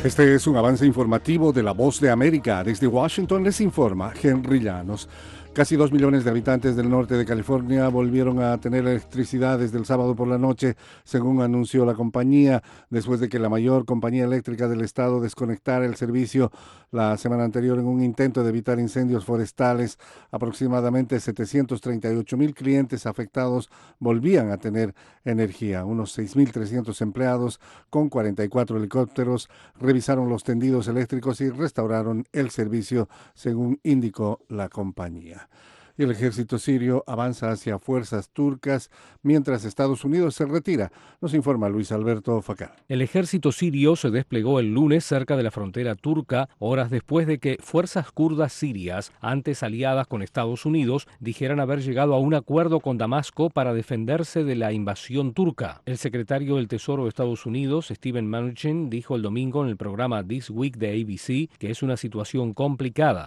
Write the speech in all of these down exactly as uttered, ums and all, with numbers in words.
Este es un avance informativo de La Voz de América. Desde Washington les informa Henry Llanos. Casi dos millones de habitantes del norte de California volvieron a tener electricidad desde el sábado por la noche, según anunció la compañía, después de que la mayor compañía eléctrica del estado desconectara el servicio la semana anterior en un intento de evitar incendios forestales. Aproximadamente setecientos treinta y ocho mil clientes afectados volvían a tener energía. Unos seis mil trescientos empleados con cuarenta y cuatro helicópteros revisaron los tendidos eléctricos y restauraron el servicio, según indicó la compañía. Y el ejército sirio avanza hacia fuerzas turcas mientras Estados Unidos se retira, nos informa Luis Alberto Facal. El ejército sirio se desplegó el lunes cerca de la frontera turca, horas después de que fuerzas kurdas sirias, antes aliadas con Estados Unidos, dijeran haber llegado a un acuerdo con Damasco para defenderse de la invasión turca. El secretario del Tesoro de Estados Unidos, Steven Mnuchin, dijo el domingo en el programa This Week de A B C que es una situación complicada.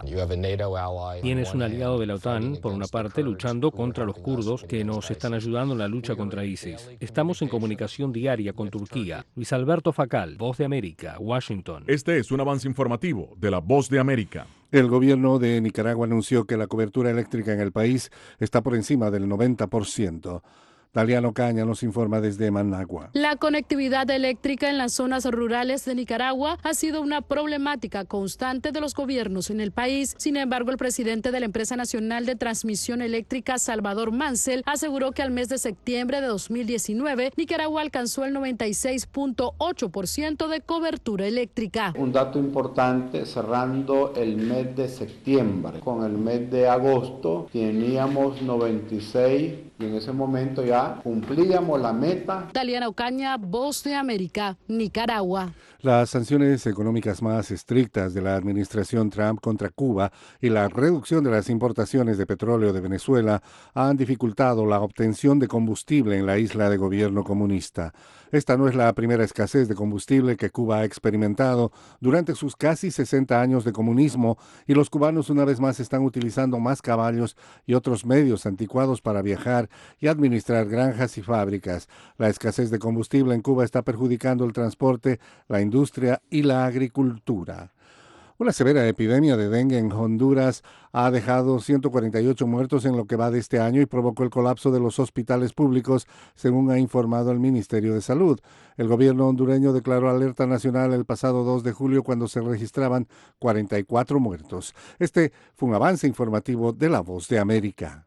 Tienes un aliado de la OTAN, por una parte, luchando contra los kurdos que nos están ayudando en la lucha contra ISIS. Estamos en comunicación diaria con Turquía. Luis Alberto Facal, Voz de América, Washington. Este es un avance informativo de La Voz de América. El gobierno de Nicaragua anunció que la cobertura eléctrica en el país está por encima del noventa por ciento. Daliano Caña nos informa desde Managua. La conectividad eléctrica en las zonas rurales de Nicaragua ha sido una problemática constante de los gobiernos en el país. Sin embargo, el presidente de la Empresa Nacional de Transmisión Eléctrica, Salvador Mansell, aseguró que al mes de septiembre de dos mil diecinueve, Nicaragua alcanzó el noventa y seis punto ocho por ciento de cobertura eléctrica. Un dato importante, cerrando el mes de septiembre. Con el mes de agosto teníamos noventa y seis y en ese momento ya cumplíamos la meta. Daliana Ocaña, Voz de América, Nicaragua. Las sanciones económicas más estrictas de la administración Trump contra Cuba y la reducción de las importaciones de petróleo de Venezuela han dificultado la obtención de combustible en la isla de gobierno comunista. Esta no es la primera escasez de combustible que Cuba ha experimentado durante sus casi sesenta años de comunismo, y los cubanos una vez más están utilizando más caballos y otros medios anticuados para viajar y administrar granjas y fábricas. La escasez de combustible en Cuba está perjudicando el transporte, la industria y la agricultura. Una severa epidemia de dengue en Honduras ha dejado ciento cuarenta y ocho muertos en lo que va de este año y provocó el colapso de los hospitales públicos, según ha informado el Ministerio de Salud. El gobierno hondureño declaró alerta nacional el pasado dos de julio cuando se registraban cuarenta y cuatro muertos. Este fue un avance informativo de La Voz de América.